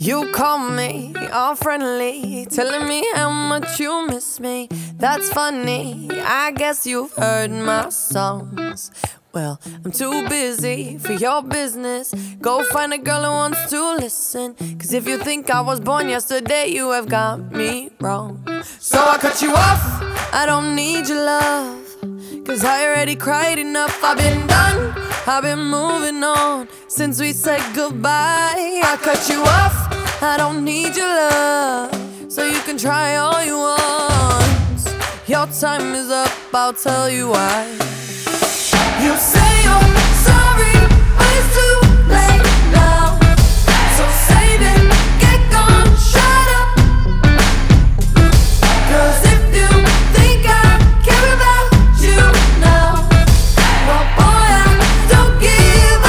You call me all friendly, telling me how much you miss me. That's funny, I guess you've heard my songs. Well, I'm too busy for your business. Go find a girl who wants to listen. Cause if you think I was born yesterday, you have got me wrong. So I cut you off, I don't need your love. Cause I already cried enough, I've been done, I've been moving on since we said goodbye. I cut you off, I don't need your love. So you can try all you want. Your time is up, I'll tell you why. You say you're sorry, but it's too late now. So save it, get gone, shut up. Cause if you think I care about you now, well boy, I don't give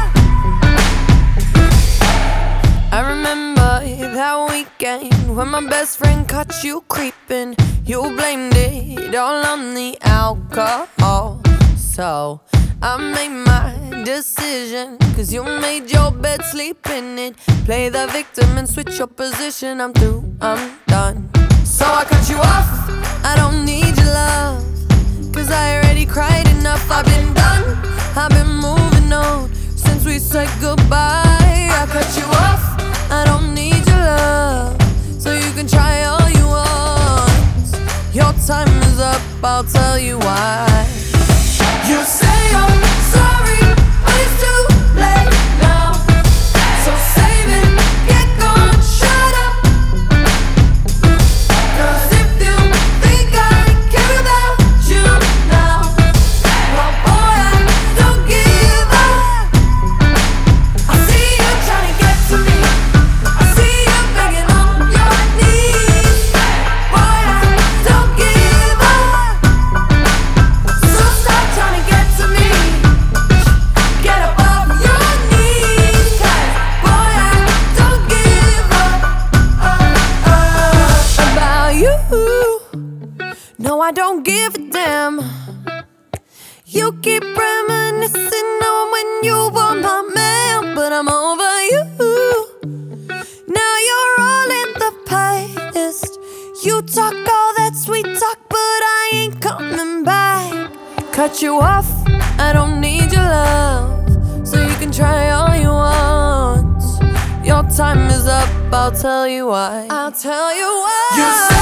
up. I remember that weekend when my best friend caught you creeping. You blamed it all on the alcohol. So I made my decision, cause you made your bed, sleep in it. Play the victim and switch your position. I'm through, I'm done. So I cut you off, I don't need your love. Cause I already cried enough, I've been done, I've been moving on since we said goodbye. I cut you off, I don't need your love. So you can try all you want. Your time is up, I'll tell you why. You say you're sorry, but it's too late now. So save it, get gone, shut up. Cause if you think I care about you now, well boy, I don't give up. I see you trying to get to me, I see you begging on your knees. Boy, I don't give up. So stop trying to get to me, get above your knees. Cause boy, I don't give up about you. No, I don't give a damn. You keep reminiscing on when you were my man, but I'm over you. Now you're all in the past. You talk all that sweet talk, but I ain't coming back. Cut you off, I don't need your love. So you can try all you want. Your time is up, I'll tell you why. I'll tell you why. You say